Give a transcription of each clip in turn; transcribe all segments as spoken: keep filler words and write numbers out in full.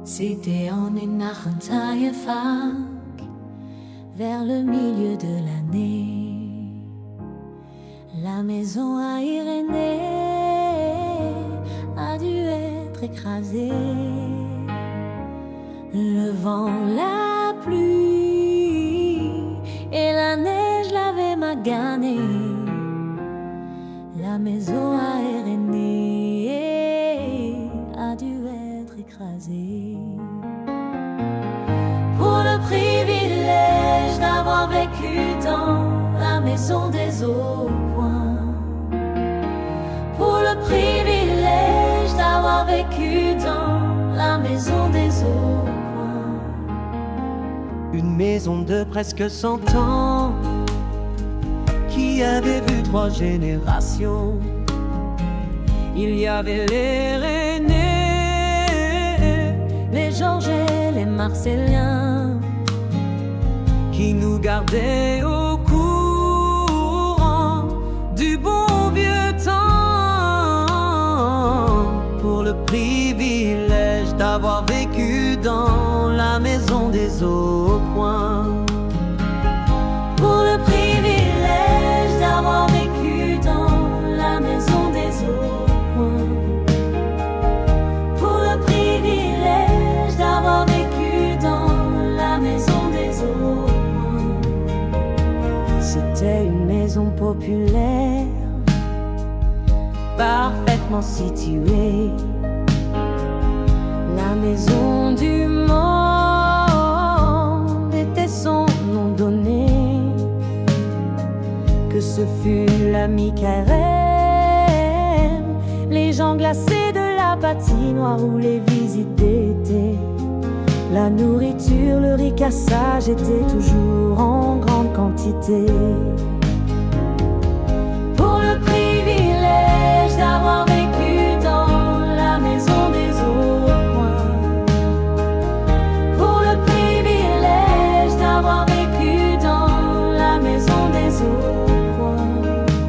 C'était en Enachantayefak, vers le milieu de l'année. La maison à Irénée a dû être écrasée. Le vent, la pluie et la neige l'avaient maganée. La maison à Irénée a dû être écrasée. Pour le privilège d'avoir vécu dans la maison des eaux points. Pour le privilège d'avoir vécu dans la maison des eaux points. Une maison de presque cent ans qui avait vu trois générations. Il y avait les Rennais, les Georges et les Marcéliens qui nous gardaient au courant du bon vieux temps. Pour le privilège d'avoir vécu dans la maison des eaux points. Pour le privilège d'avoir vécu dans la maison des eaux points. Pour le privilège d'avoir vécu dans la maison des eaux points. C'était une maison populaire, parfaitement située. La maison du monde était son nom donné. Que ce fut l'ami carême, les gens glacés de la patinoire où les visites d'été. La nourriture, le ricassage était toujours en grande quantité. Pour le privilège d'avoir vécu dans la maison des eaux points. Pour le privilège d'avoir vécu dans la maison des eaux points.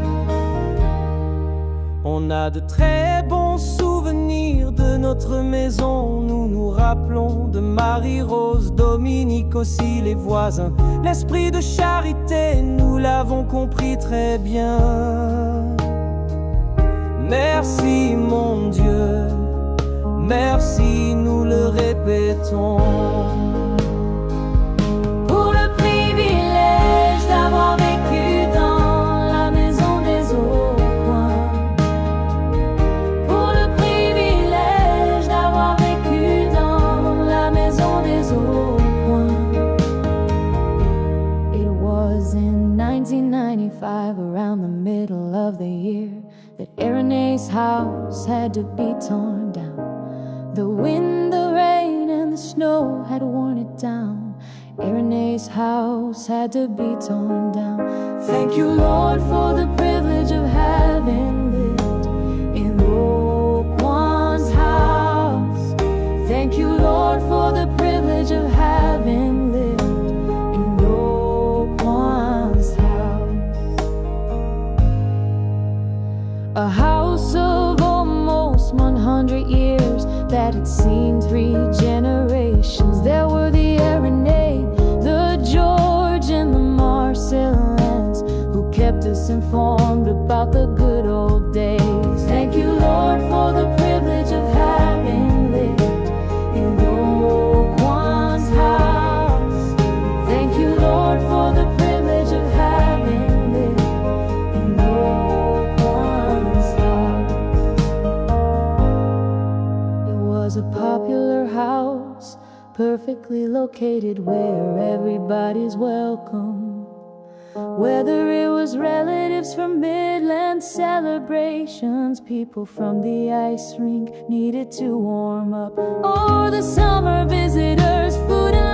On a de très bons souvenirs de notre maison. Nous nous rappelons de Marie-Rose, Dominique aussi, les voisins. L'esprit de charité, nous l'avons compris très bien. Merci mon Dieu, merci, nous le répétons. Pour le privilège d'avoir vécu dans la maison des eaux points. Pour le privilège d'avoir vécu dans la maison des eaux points. It was in nineteen ninety-five, around the middle of the year, that Irene's house had to be torn down. The wind, the rain, and the snow had worn it down. Irene's house had to be torn down. Thank you, Lord, for the privilege of having lived in Roquan's house. Thank you, Lord, for the privilege of having lived in Roquan's house. A house of almost one hundred years that had seen three generations. There were the Irenei, the George, and the Marcellans, who kept us informed about the good old days. Thank you, Lord, for the privilege of having lived in Roquan's house. Thank you, Lord, for the privilege of having lived in Roquan's house. It was a popular house, perfectly located where everybody's welcome. Whether it was relatives from Midland celebrations, people from the ice rink needed to warm up, or the summer visitors, food and